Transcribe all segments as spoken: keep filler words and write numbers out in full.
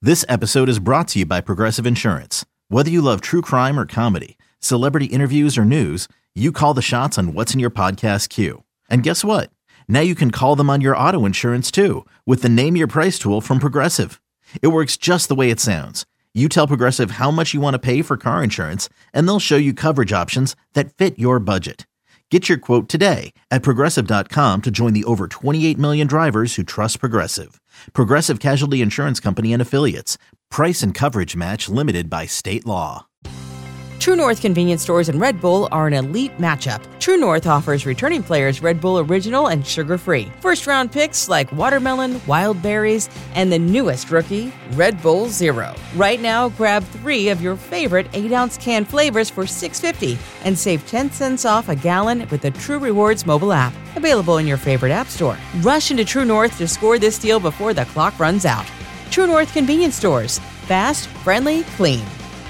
This episode is brought to you by Progressive Insurance. Whether you love true crime or comedy, celebrity interviews or news, you call the shots on what's in your podcast queue. And guess what? Now you can call them on your auto insurance too with the Name Your Price tool from Progressive. It works just the way it sounds. You tell Progressive how much you want to pay for car insurance, and they'll show you coverage options that fit your budget. Get your quote today at Progressive dot com to join the over twenty-eight million drivers who trust Progressive. Progressive Casualty Insurance Company and Affiliates. Price and coverage match limited by state law. True North convenience stores and Red Bull are an elite matchup. True North offers returning players Red Bull Original and sugar-free. First-round picks like watermelon, wild berries, and the newest rookie, Red Bull Zero. Right now, grab three of your favorite eight ounce can flavors for six dollars and fifty cents and save ten cents off a gallon with the True Rewards mobile app. Available in your favorite app store. Rush into True North to score this deal before the clock runs out. True North convenience stores. Fast, friendly, clean.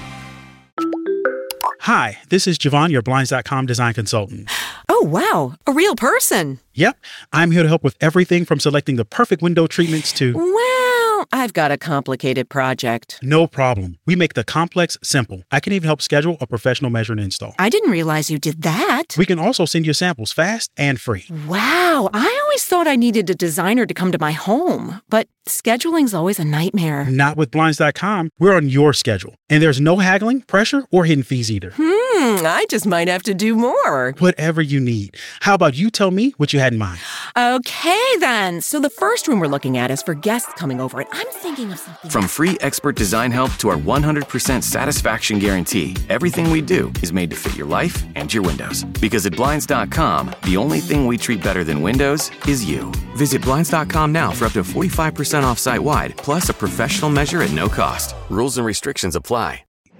Hi, this is Javon, your Blinds dot com design consultant. Oh, wow. A real person. Yep. I'm here to help with everything from selecting the perfect window treatments to... Well, I've got a complicated project. No problem. We make the complex simple. I can even help schedule a professional measure and install. I didn't realize you did that. We can also send you samples fast and free. Wow. I always thought I needed a designer to come to my home, but scheduling's always a nightmare. Not with Blinds dot com. We're on your schedule. And there's no haggling, pressure, or hidden fees either. Hmm, I just might have to do more. Whatever you need. How about you tell me what you had in mind? Okay, then. So the first room we're looking at is for guests coming over, and I'm thinking of something... From free expert design help to our one hundred percent satisfaction guarantee, everything we do is made to fit your life and your windows. Because at Blinds dot com, the only thing we treat better than windows is you. Visit Blinds dot com now for up to forty-five percent off site-wide, plus a professional measure at no cost. Rules and restrictions apply.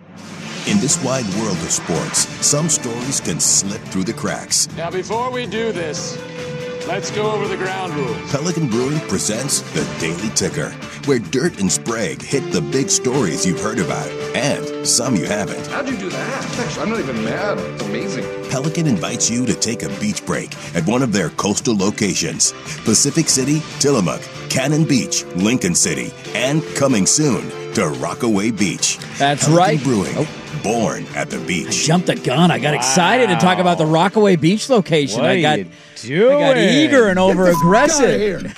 In this wide world of sports, some stories can slip through the cracks. Now, before we do this, let's go over the ground rules. Pelican Brewing presents the Daily Ticker, where Dirt and Sprague hit the big stories you've heard about, and some you haven't. How'd you do that? I'm not even mad. It's amazing. Pelican invites you to take a beach break at one of their coastal locations: Pacific City, Tillamook, Cannon Beach, Lincoln City, and coming soon to Rockaway Beach. That's Pelican right. Brewing, oh. born at the beach. I jumped the gun. I got wow. excited to talk about the Rockaway Beach location. What I got, doing? I got eager and over aggressive.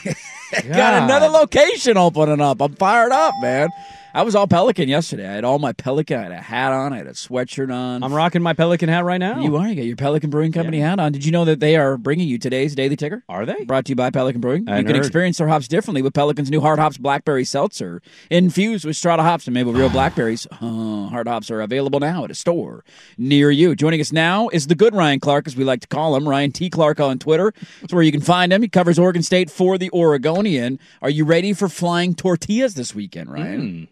Got another location opening up. I'm fired up, man. I was all Pelican yesterday. I had all my Pelican. I had a hat on. I had a sweatshirt on. I'm rocking my Pelican hat right now. You are. You got your Pelican Brewing Company yeah. hat on. Did you know that they are bringing you today's Daily Ticker? Are they? Brought to you by Pelican Brewing. I you can heard. experience their hops differently with Pelican's new Hard Hops Blackberry Seltzer. Infused with Strata hops and made with real blackberries. Uh, hard hops are available now at a store near you. Joining us now is the good Ryan Clark, as we like to call him. Ryan T. Clark on Twitter. That's where you can find him. He covers Oregon State for the Oregonian. Are you ready for flying tortillas this weekend, Ryan? Mm.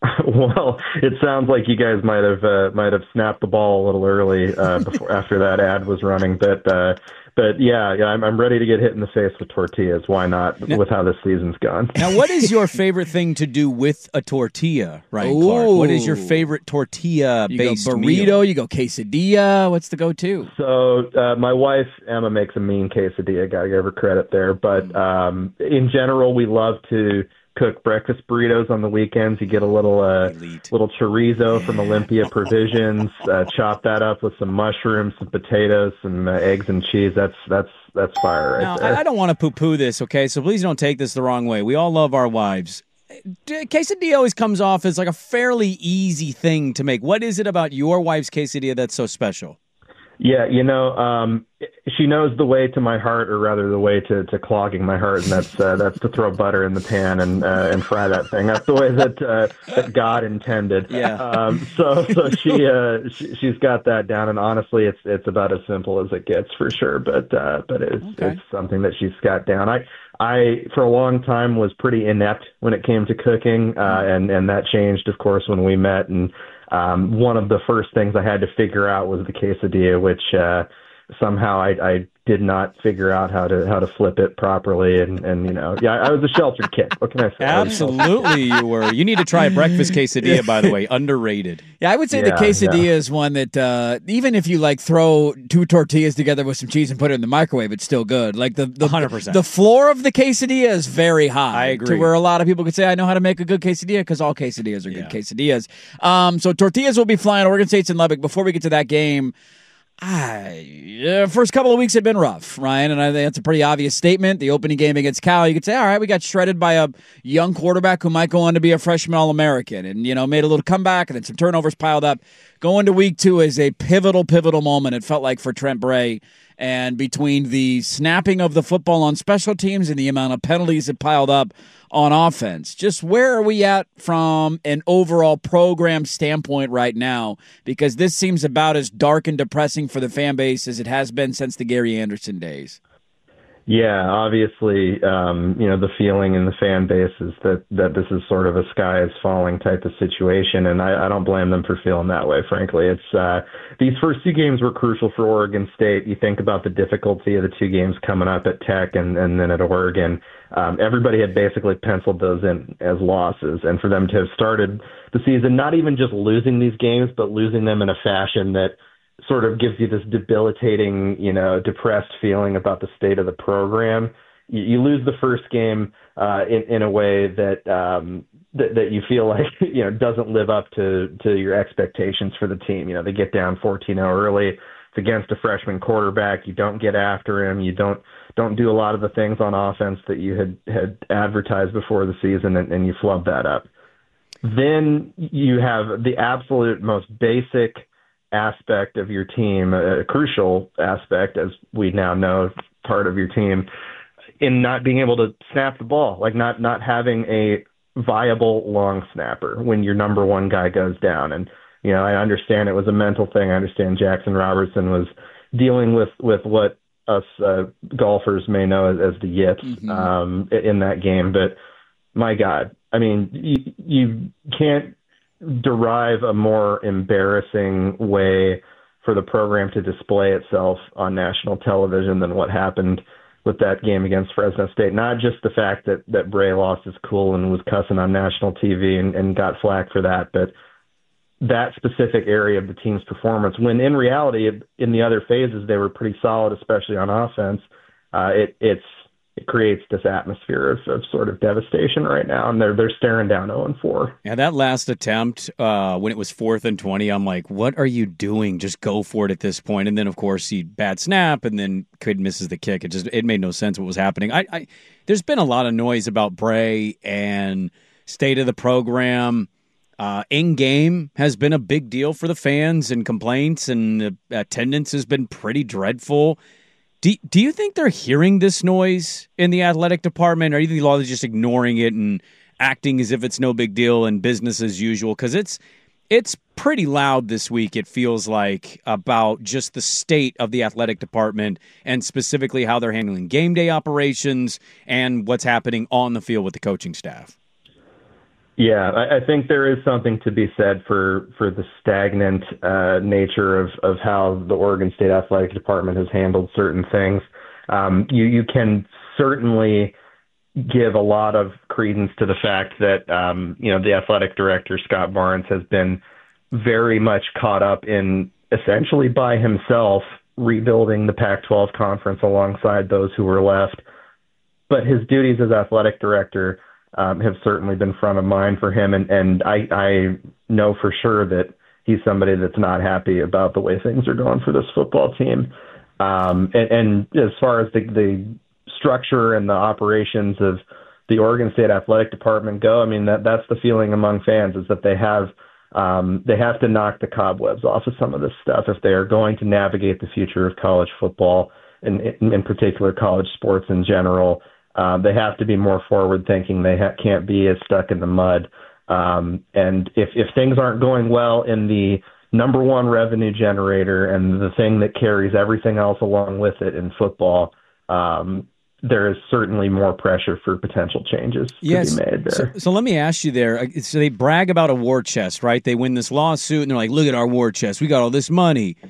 Well, it sounds like you guys might have uh, might have snapped the ball a little early uh, before after that ad was running, but uh, but yeah, yeah, I'm I'm ready to get hit in the face with tortillas. Why not? Now, with how this season's gone. Now, what is your favorite thing to do with a tortilla, Ryan Clark? What is your favorite tortilla-based You go burrito, meal? you go quesadilla. What's the go-to? So uh, my wife Emma makes a mean quesadilla. Gotta give her credit there. But um, in general, we love to cook breakfast burritos on the weekends. You get a little uh, little chorizo from Olympia Provisions. Uh, chop that up with some mushrooms, some potatoes, some uh, eggs and cheese. That's that's that's fire right now, there. I don't want to poo-poo this, okay? So please don't take this the wrong way. We all love our wives. Quesadilla always comes off as like a fairly easy thing to make. What is it about your wife's quesadilla that's so special? Yeah, you know, um, she knows the way to my heart, or rather the way to, to clogging my heart, and that's uh, that's to throw butter in the pan and uh, and fry that thing. That's the way that uh, that God intended. Yeah. Um, so so she, uh, she she's got that down, and honestly, it's it's about as simple as it gets for sure. But uh, but it's okay. It's something that she's got down. I I for a long time was pretty inept when it came to cooking, uh, and and that changed, of course, when we met. And Um, one of the first things I had to figure out was the quesadilla, which uh, somehow I, I did not figure out how to how to flip it properly, and, and you know, yeah, I was a sheltered kid. What can I say? Absolutely, you were. You need to try a breakfast quesadilla, by the way. Underrated. Yeah, I would say Yeah, the quesadilla yeah. is one that uh, even if you like throw two tortillas together with some cheese and put it in the microwave, it's still good. Like the the one hundred percent. the floor of the quesadilla is very high. I agree. To where a lot of people could say, I know how to make a good quesadilla, because all quesadillas are good quesadillas. Um, so tortillas will be flying Oregon State's in Lubbock. Before we get to that game, I, uh, first couple of weeks have been rough, Ryan, and I think that's a pretty obvious statement. The opening game against Cal, you could say, all right, we got shredded by a young quarterback who might go on to be a freshman All-American, and, you know, made a little comeback, and then some turnovers piled up. Going to week two is a pivotal, pivotal moment, it felt like, for Trent Bray, and between the snapping of the football on special teams and the amount of penalties that piled up on offense. Just where are we at from an overall program standpoint right now? Because this seems about as dark and depressing for the fan base as it has been since the Gary Anderson days. Yeah, obviously, um, you know, the feeling in the fan base is that, that this is sort of a sky is falling type of situation, and I, I don't blame them for feeling that way, frankly. It's uh, these first two games were crucial for Oregon State. You think about the difficulty of the two games coming up at Tech and, and then at Oregon. Um, everybody had basically penciled those in as losses, and for them to have started the season not even just losing these games, but losing them in a fashion that sort of gives you this debilitating, you know, depressed feeling about the state of the program. You, you lose the first game uh, in, in a way that, um, that that you feel like, you know, doesn't live up to, to your expectations for the team. You know, they get down fourteen oh early. It's against a freshman quarterback. You don't get after him. You don't don't do a lot of the things on offense that you had, had advertised before the season, and, and you flub that up. Then you have the absolute most basic aspect of your team, a crucial aspect, as we now know, part of your team, in not being able to snap the ball, like not not having a viable long snapper when your number one guy goes down. And, you know, I understand it was a mental thing. I understand Jackson Robertson was dealing with, with what us uh, golfers may know as, as the yips mm-hmm. um, in that game. But my God, I mean, you, you can't derive a more embarrassing way for the program to display itself on national television than what happened with that game against Fresno State. Not just the fact that, that Bray lost his cool and was cussing on national T V and, and got flack for that, but that specific area of the team's performance, when in reality, in the other phases, they were pretty solid, especially on offense. Uh, it, it's, it creates this atmosphere of, of sort of devastation right now, and they're they're staring down oh and four. Yeah, that last attempt, uh, when it was fourth and twenty, I'm like, what are you doing? Just go for it at this point. And then, of course, he bad snap, and then Kidd misses the kick. It just it made no sense what was happening. I, I there's been a lot of noise about Bray and state of the program. Uh, in-game has been a big deal for the fans, and complaints, and uh, attendance has been pretty dreadful. Do, do you think they're hearing this noise in the athletic department, or do you think they're just ignoring it and acting as if it's no big deal and business as usual? Because it's it's pretty loud this week, it feels like, about just the state of the athletic department and specifically how they're handling game day operations and what's happening on the field with the coaching staff. Yeah, I, I think there is something to be said for, for the stagnant uh, nature of, of how the Oregon State Athletic Department has handled certain things. Um, you, you can certainly give a lot of credence to the fact that, um, you know, the athletic director, Scott Barnes, has been very much caught up in essentially by himself rebuilding the Pac twelve conference alongside those who were left. But his duties as athletic director Um, have certainly been front of mind for him, and, and I, I know for sure that he's somebody that's not happy about the way things are going for this football team. Um, and, and as far as the, the structure and the operations of the Oregon State Athletic Department go, I mean, that that's the feeling among fans, is that they have um, they have to knock the cobwebs off of some of this stuff if they are going to navigate the future of college football, and in, in particular college sports in general. Uh, they have to be more forward-thinking. They ha- can't be as stuck in the mud. Um, and if, if things aren't going well in the number one revenue generator and the thing that carries everything else along with it in football, um, there is certainly more pressure for potential changes yes. to be made there. So, so let me ask you there. So they brag about a war chest, right? They win this lawsuit, and they're like, look at our war chest. We got all this money.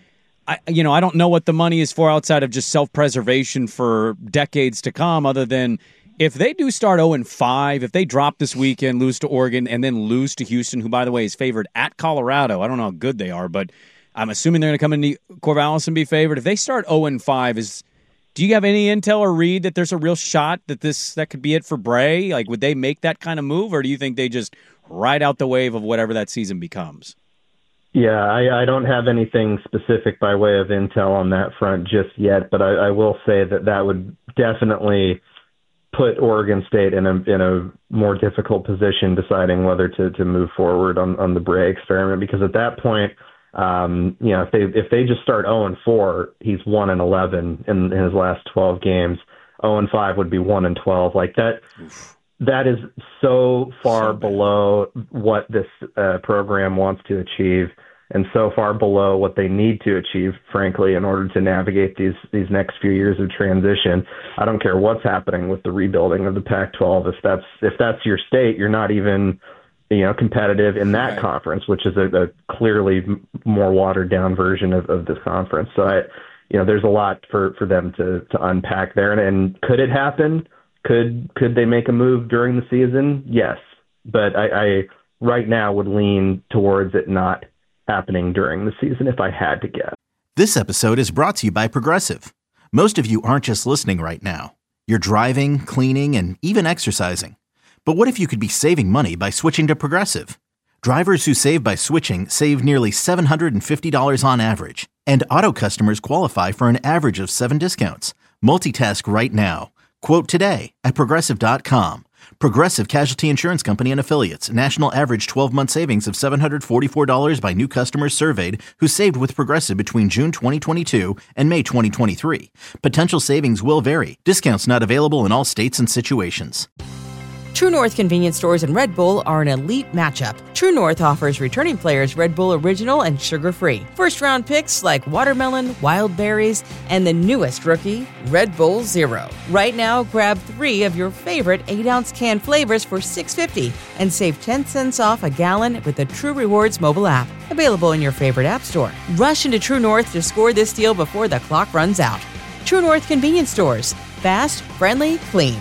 I, you know, I don't know what the money is for outside of just self-preservation for decades to come, other than if they do start oh and five, if they drop this weekend, lose to Oregon, and then lose to Houston, who, by the way, is favored at Colorado. I don't know how good they are, but I'm assuming they're going to come into Corvallis and be favored. If they start oh and five, is do you have any intel or read that there's a real shot that this that could be it for Bray? Like, would they make that kind of move, or do you think they just ride out the wave of whatever that season becomes? Yeah, I, I don't have anything specific by way of intel on that front just yet, but I, I will say that that would definitely put Oregon State in a in a more difficult position deciding whether to, to move forward on, on the Bray experiment, because at that point, um, you know, if they if they just start oh and four, he's one and eleven in, in his last twelve games. oh and five would be one and twelve. Like that. Oof. That is so far so below what this uh, program wants to achieve, and so far below what they need to achieve, frankly, in order to navigate these these next few years of transition. I don't care what's happening with the rebuilding of the Pac twelve. If that's if that's your state, you're not even, you know, competitive in that right. conference, which is a, a clearly more watered down version of, of this conference. So, I, you know, there's a lot for, for them to to unpack there. And, and could it happen? Could could they make a move during the season? Yes, but I, I right now would lean towards it not happening during the season if I had to guess. This episode is brought to you by Progressive. Most of you aren't just listening right now. You're driving, cleaning, and even exercising. But what if you could be saving money by switching to Progressive? Drivers who save by switching save nearly seven hundred fifty dollars on average. And auto customers qualify for an average of seven discounts. Multitask right now. Quote today at Progressive dot com. Progressive Casualty Insurance Company and Affiliates. National average twelve-month savings of seven hundred forty-four dollars by new customers surveyed who saved with Progressive between June twenty twenty-two and May twenty twenty-three. Potential savings will vary. Discounts not available in all states and situations. True North convenience stores and Red Bull are an elite matchup. True North offers returning players Red Bull Original and sugar-free. First-round picks like watermelon, wild berries, and the newest rookie, Red Bull Zero. Right now, grab three of your favorite eight-ounce can flavors for six dollars and fifty cents and save ten cents off a gallon with the True Rewards mobile app. Available in your favorite app store. Rush into True North to score this deal before the clock runs out. True North convenience stores. Fast, friendly, clean.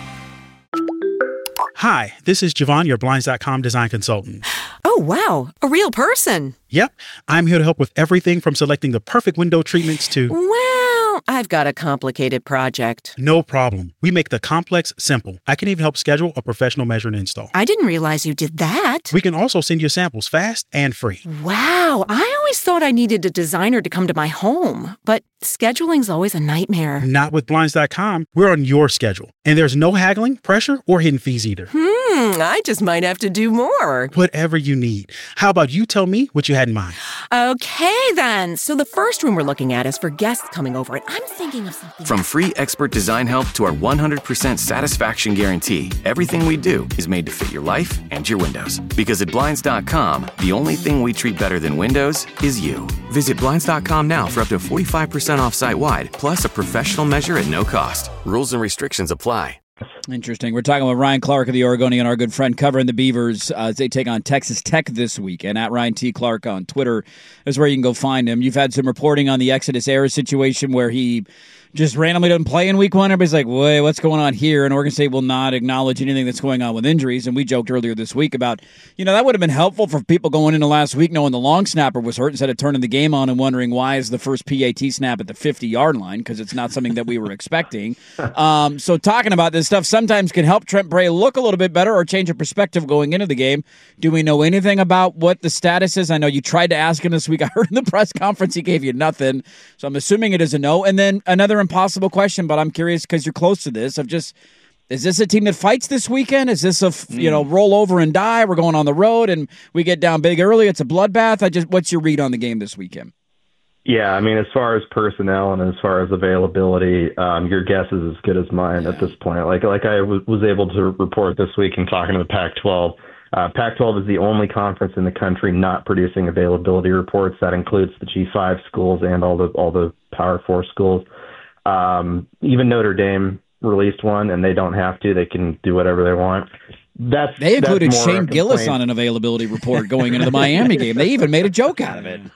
Hi, this is Javon, your Blinds dot com design consultant. Oh, wow. A real person. Yep. I'm here to help with everything from selecting the perfect window treatments to... Well, I've got a complicated project. No problem. We make the complex simple. I can even help schedule a professional measure and install. I didn't realize you did that. We can also send you samples fast and free. Wow. I always thought I needed a designer to come to my home, but scheduling's always a nightmare. Not with Blinds dot com. We're on your schedule. And there's no haggling, pressure, or hidden fees either. Hmm, I just might have to do more. Whatever you need. How about you tell me what you had in mind? Okay, then. So the first room we're looking at is for guests coming over, and I'm thinking of something... From free expert design help to our one hundred percent satisfaction guarantee, everything we do is made to fit your life and your windows. Because at Blinds dot com, the only thing we treat better than windows is you. Visit Blinds dot com now for up to forty-five percent off site-wide, plus a professional measure at no cost. Rules and restrictions apply. Interesting. We're talking with Ryan Clark of the Oregonian, our good friend, covering the Beavers uh, as they take on Texas Tech this week. And at Ryan T. Clark on Twitter is where you can go find him. You've had some reporting on the Exodus Air situation where he just randomly doesn't play in week one. Everybody's like, wait, what's going on here? And Oregon State will not acknowledge anything that's going on with injuries. And we joked earlier this week about, you know, that would have been helpful for people going into last week knowing the long snapper was hurt instead of turning the game on and wondering why is the first P A T snap at the fifty-yard line, because it's not something that we were expecting. Um, so talking about this stuff sometimes can help Trent Bray look a little bit better or change a perspective going into the game. Do we know anything about what the status is? I know you tried to ask him this week. I heard in the press conference he gave you nothing. So I'm assuming it is a no. And then another impossible question, but I'm curious because you're close to this, of just, is this a team that fights this weekend? Is this a, you know, roll over and die? We're going on the road and we get down big early. It's a bloodbath. I just, what's your read on the game this weekend? Yeah, I mean, as far as personnel and as far as availability, um, your guess is as good as mine yeah. at this point. Like, like I w- was able to report this week in talking to the Pac twelve. Uh, Pac twelve is the only conference in the country not producing availability reports. That includes the G five schools and all the all the Power Four schools. Um, even Notre Dame released one, and they don't have to. They can do whatever they want. That's they included that's Shane Gillis on an availability report going into the Miami game. They even made a joke out of it.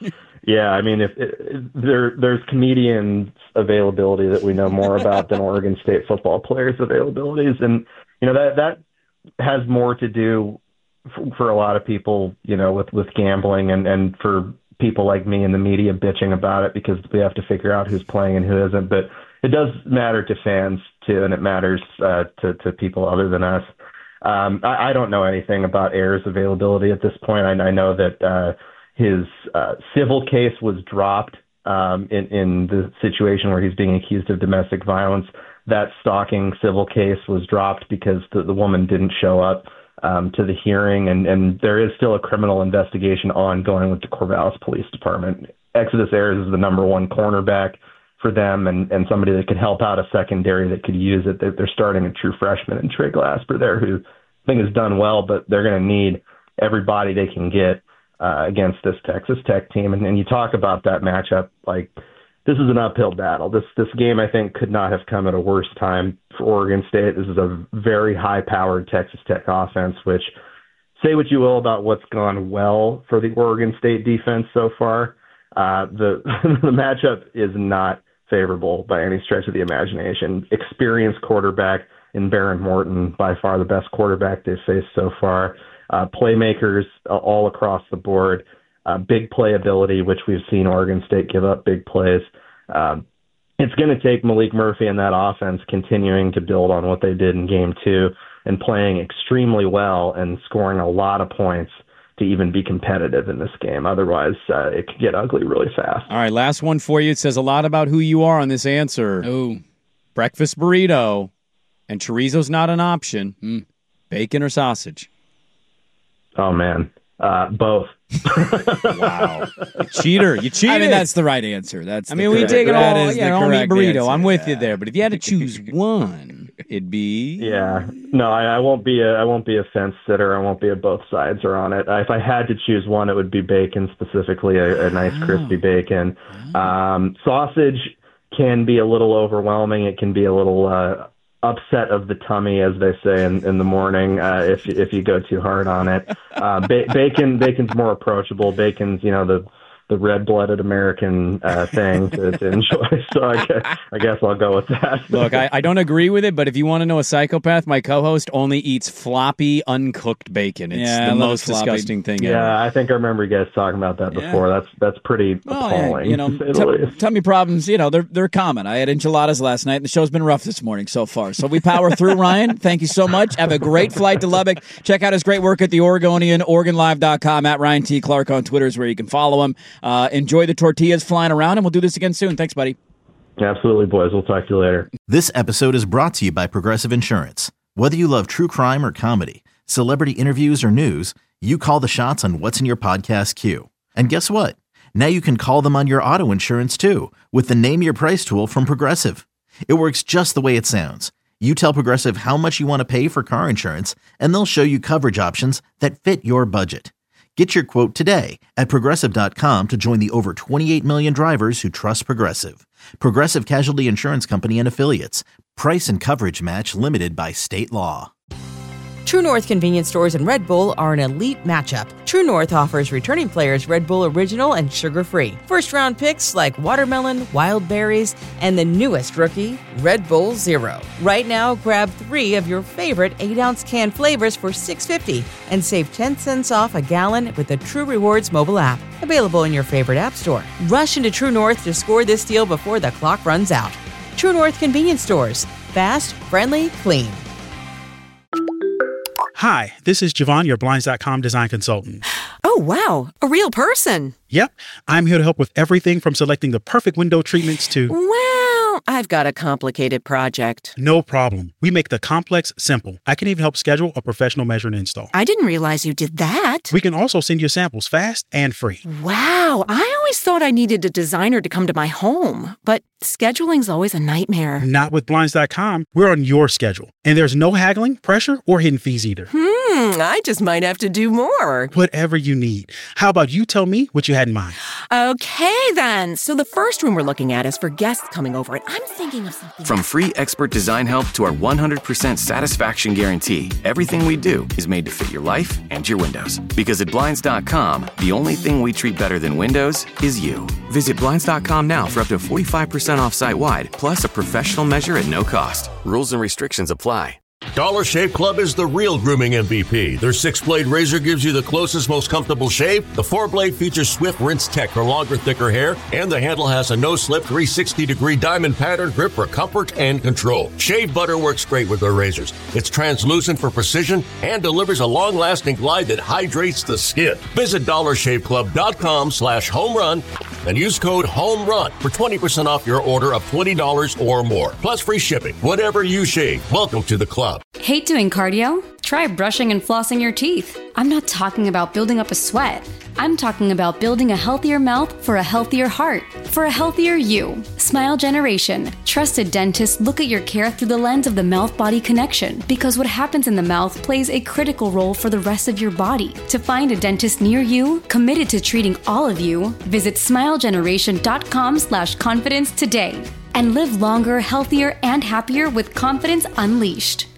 Yeah, I mean, if it, there there's comedians availability that we know more about than Oregon State football players' availabilities, and you know that that has more to do for, for a lot of people, you know, with with gambling, and and for people like me in the media bitching about it because we have to figure out who's playing and who isn't. But it does matter to fans too, and it matters uh, to to people other than us. Um, I, I don't know anything about Ayers' availability at this point. I, I know that uh, his uh, civil case was dropped um, in, in the situation where he's being accused of domestic violence. That stalking civil case was dropped because the, the woman didn't show up um, to the hearing, and, and there is still a criminal investigation ongoing with the Corvallis Police Department. Exodus Ayers is the number one cornerback for them, and, and somebody that could help out a secondary that could use it. They're, they're starting a true freshman in Trey Glasper there, who I think has done well, but they're going to need everybody they can get uh, against this Texas Tech team. And, and you talk about that matchup, like this is an uphill battle. This this game, I think, could not have come at a worse time for Oregon State. This is a very high-powered Texas Tech offense, which say what you will about what's gone well for the Oregon State defense so far. Uh, the the matchup is not favorable by any stretch of the imagination. Experienced quarterback in Baron Morton, by far the best quarterback they've faced so far. Uh, playmakers uh, all across the board. Uh, big playability, which we've seen Oregon State give up big plays. Um, it's going to take Malik Murphy and that offense continuing to build on what they did in game two and playing extremely well and scoring a lot of points to even be competitive in this game. Otherwise, uh, it could get ugly really fast. All right, last one for you. It says a lot about who you are on this answer. Oh, breakfast burrito, and chorizo's not an option. Mm. Bacon or sausage? Oh, man. Uh, both. Wow. You cheater. You cheated. I mean, that's the right answer. That's. I mean, we take it all, you know, meat burrito. Answer. I'm with yeah. you there. But if you had to choose one, it'd be. Yeah. No, I, I won't be a I won't be a fence sitter. I won't be a both sides are on it. If I had to choose one, it would be bacon, specifically a, a nice oh. crispy bacon. Oh. Um, sausage can be a little overwhelming. It can be a little uh, upset of the tummy, as they say in, in the morning, uh, if if you go too hard on it. Uh, ba- bacon bacon's more approachable. Bacon's, you know, the the red-blooded American uh, thing to, to enjoy. So I guess, I guess I'll go with that. Look, I, I don't agree with it, but if you want to know a psychopath, my co-host only eats floppy, uncooked bacon. It's yeah, the most disgusting thing yeah, ever. Yeah, I think I remember you guys talking about that before. Yeah. That's that's pretty well, appalling. Yeah, you know, t- tummy problems, you know, they're they're common. I had enchiladas last night, and the show's been rough this morning so far. So we power through, Ryan. Thank you so much. Have a great flight to Lubbock. Check out his great work at the Oregonian, Oregon Live dot com, at Ryan T. Clark on Twitter is where you can follow him. Uh, enjoy the tortillas flying around, and we'll do this again soon. Thanks, buddy. Absolutely, boys. We'll talk to you later. This episode is brought to you by Progressive Insurance. Whether you love true crime or comedy, celebrity interviews or news, you call the shots on what's in your podcast queue. And guess what? Now you can call them on your auto insurance too with the Name Your Price tool from Progressive. It works just the way it sounds. You tell Progressive how much you want to pay for car insurance, and they'll show you coverage options that fit your budget. Get your quote today at Progressive dot com to join the over twenty-eight million drivers who trust Progressive. Progressive Casualty Insurance Company and Affiliates. Price and coverage match limited by state law. True North convenience stores and Red Bull are an elite matchup. True North offers returning players Red Bull Original and sugar-free. First-round picks like watermelon, wild berries, and the newest rookie, Red Bull Zero. Right now, grab three of your favorite eight-ounce can flavors for six dollars and fifty cents and save ten cents off a gallon with the True Rewards mobile app. Available in your favorite app store. Rush into True North to score this deal before the clock runs out. True North convenience stores. Fast, friendly, clean. Hi, this is Javon, your Blinds dot com design consultant. Oh, wow. A real person. Yep. I'm here to help with everything from selecting the perfect window treatments to... Well, I've got a complicated project. No problem. We make the complex simple. I can even help schedule a professional measure and install. I didn't realize you did that. We can also send you samples fast and free. Wow. I always thought I needed a designer to come to my home, but scheduling's always a nightmare. Not with Blinds dot com. We're on your schedule. And there's no haggling, pressure, or hidden fees either. Hmm, I just might have to do more. Whatever you need. How about you tell me what you had in mind? Okay, then. So the first room we're looking at is for guests coming over, and I'm thinking of something. From free expert design help to our one hundred percent satisfaction guarantee, everything we do is made to fit your life and your windows. Because at Blinds dot com, the only thing we treat better than windows is you. Visit Blinds dot com now for up to forty-five percent off site-wide, plus a professional measure at no cost. Rules and restrictions apply. Dollar Shave Club is the real grooming M V P. Their six-blade razor gives you the closest, most comfortable shave. The four-blade features swift rinse tech for longer, thicker hair, and the handle has a no-slip three hundred sixty degree diamond pattern grip for comfort and control. Shave butter works great with their razors. It's translucent for precision and delivers a long-lasting glide that hydrates the skin. Visit dollar shave club dot com slash home run and use code HOMERUN for twenty percent off your order of twenty dollars or more, plus free shipping. Whatever you shave, welcome to the club. Hate doing cardio? Try brushing and flossing your teeth. I'm not talking about building up a sweat. I'm talking about building a healthier mouth for a healthier heart, for a healthier you. Smile Generation. Trusted dentists look at your care through the lens of the mouth-body connection, because what happens in the mouth plays a critical role for the rest of your body. To find a dentist near you, committed to treating all of you, visit smile generation dot com slash confidence today. And live longer, healthier, and happier with confidence unleashed.